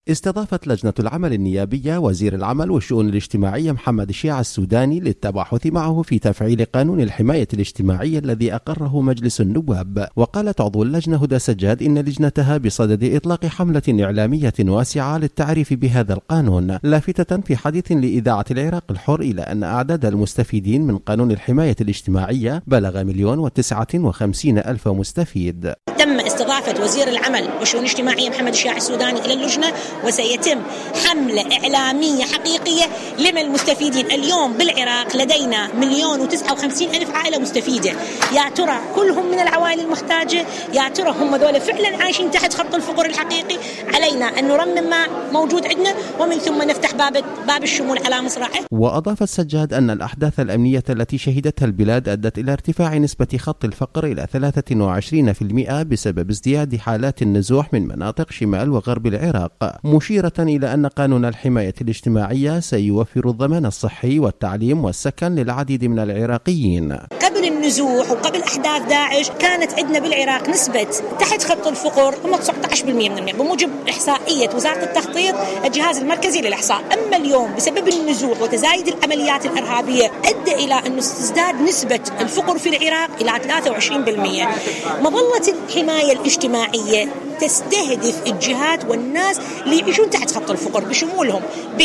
استضافت لجنة العمل النيابية وزير العمل والشؤون الاجتماعية محمد الشيع السوداني للتباحث معه في تفعيل قانون الحماية الاجتماعية الذي أقره مجلس النواب. وقالت عضو اللجنة هدى سجاد إن لجنتها بصدد إطلاق حملة إعلامية واسعة للتعريف بهذا القانون، لافتة في حديث لإذاعة العراق الحر إلى أن أعداد المستفيدين من قانون الحماية الاجتماعية بلغ 1,059,000 مستفيد. تم استضافة وزير العمل والشؤون الاجتماعية محمد الشيع السوداني إلى اللجنة، وسيتم حملة إعلامية حقيقية لمن المستفيدين. اليوم بالعراق لدينا 1,059,000 عائلة مستفيدة. يا ترى كلهم من العوائل المحتاجة؟ يا ترى هم ذولا فعلا عايشين تحت خط الفقر الحقيقي؟ علينا أن نرمم ما موجود عندنا ومن ثم نفتح باب الشمول على مصراعه. وأضاف السجاد أن الأحداث الأمنية التي شهدتها البلاد أدت إلى ارتفاع نسبة خط الفقر إلى 23% بسبب ازدياد حالات النزوح من مناطق شمال وغرب العراق، مشيرة إلى أن قانون الحماية الاجتماعية سيوفر الضمان الصحي والتعليم والسكن للعديد من العراقيين. قبل النزوح وقبل أحداث داعش كانت عندنا بالعراق نسبة تحت خط الفقر هم 19% من المئة بموجب إحصائية وزارة التخطيط الجهاز المركزي للإحصاء. أما اليوم بسبب النزوح وتزايد العمليات الإرهابية أدى إلى أن تزداد نسبة الفقر في العراق إلى 23%. مظلة الحماية الاجتماعية تستهدف الجهات والناس اللي يعيشون تحت خط الفقر بشمولهم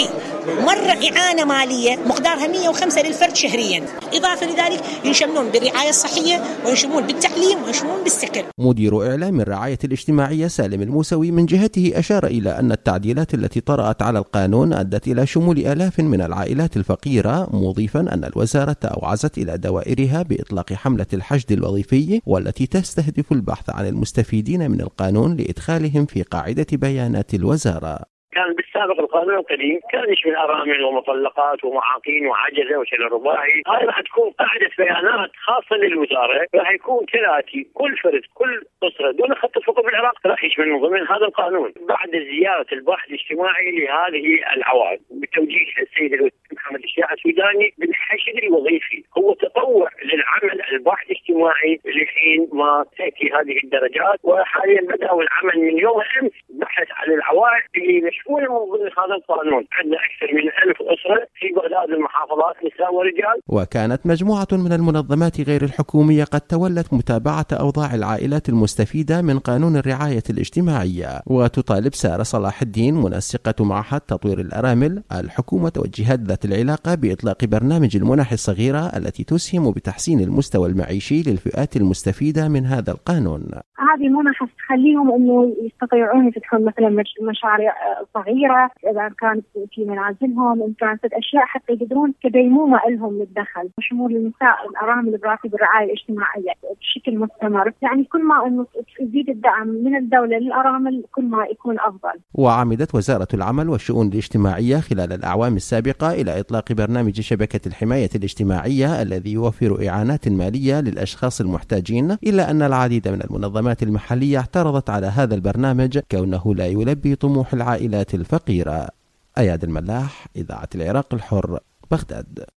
بمرة إعانة مالية مقدارها 105 للفرد شهريا. إضافة لذلك ينشملون بالرعاية الصحية وينشملون بالتعليم وينشملون بالسكن. مدير إعلام الرعاية الاجتماعية سالم الموسوي من جهته أشار إلى أن التعديلات التي طرأت على القانون أدت إلى شمول آلاف من العائلات الفقيرة، مضيفا أن الوزارة أوعزت إلى دوائرها بإطلاق حملة الحشد الوظيفي والتي تستهدف البحث عن المستفيدين من القانون لإدخالهم في قاعدة بيانات الوزارة. كان بالسابق القانون القديم كان يشمل أرامل ومطلقات ومعاقين وعجزة وشلل رباعي. هاي راح تكون قاعدة بيانات خاصة للوزارة، راح يكون ثلاثي كل فرد كل أسرة دون خط الفقر بالعراق راح يشمل من ضمن هذا القانون. بعد زيادة البحث الاجتماعي لهذه العوائل بتوجيه السيد محمد الشيع السوداني بالحشد الوظيفي، هو تطوع للعمل البحث الاجتماعي لحين ما تأتي هذه الدرجات. وحاليا بدأوا العمل من يوم أمس بحث عن العوائل اللي مشمولة من ضمن هذا القانون. عندنا أكثر من 1000 أسرة في بغداد المحافظات نساء ورجال. وكانت مجموعة من المنظمات غير الحكومية قد تولت متابعة أوضاع العائلات المستفيدة من قانون الرعاية الاجتماعية، وتطالب سارة صلاح الدين منسقة معهد تطوير الأرامل الحكومة والجهات ذات العلاقة بإطلاق برنامج المنح الصغيرة التي تسهم بتحسين المستوى المعيشي للفئات المستفيدة من هذا القانون. هذه منح تخليهم انه يستطيعون يفتحون مثلا مشاريع صغيره اذا كانت في منازلهم، ان كانت اشياء حتى يقدرون كديمومه لهم للدخل، شمول النساء الارامل براتب الرعايه الاجتماعيه بشكل مستمر. يعني كل ما انه يزيد الدعم من الدوله للارامل كل ما يكون افضل. وعمدت وزاره العمل والشؤون الاجتماعيه خلال الاعوام السابقه الى اطلاق برنامج شبكه الحمايه الاجتماعيه الذي يوفر اعانات ماليه للاشخاص المحتاجين، الا ان العديد من المنظمات المحليه اعترضت على هذا البرنامج كونه لا يلبي طموح العائلات الفقيرة. أياد الملاح، إذاعة العراق الحر، بغداد.